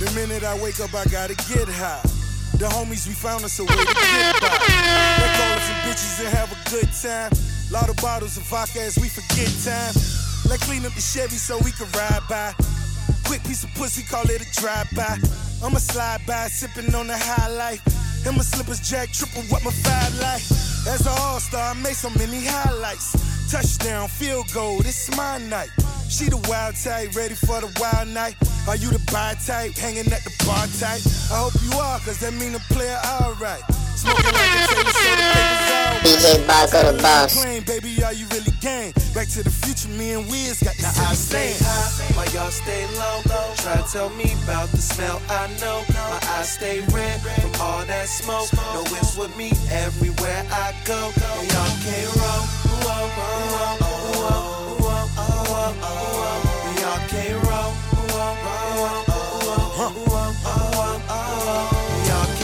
The minute I wake up, I gotta get high. The homies, we found us a way to get by. Let's call some bitches and have a good time. Lot of bottles of vodka as we forget time. Let's clean up the Chevy so we can ride by. Quick piece of pussy, call it a drive-by. I'ma slide by, sipping on the high life. And my slippers jack, triple what my five like. As an all-star, I made so many highlights. Touchdown, field goal, this is my night. She the wild type, ready for the wild night. Are you the buy type, hanging at the bar type? I hope you are, cause that mean a player alright. Smoking like a Taylor, so the papers alright. DJ Barco the boss. Playing, baby, are you really game? Back to the future, me and Wiz got the I stay high, while y'all stay low. Try to tell me about the smell I know. My eyes stay red from all that smoke. No, it's with me everywhere I go. And y'all can't roll.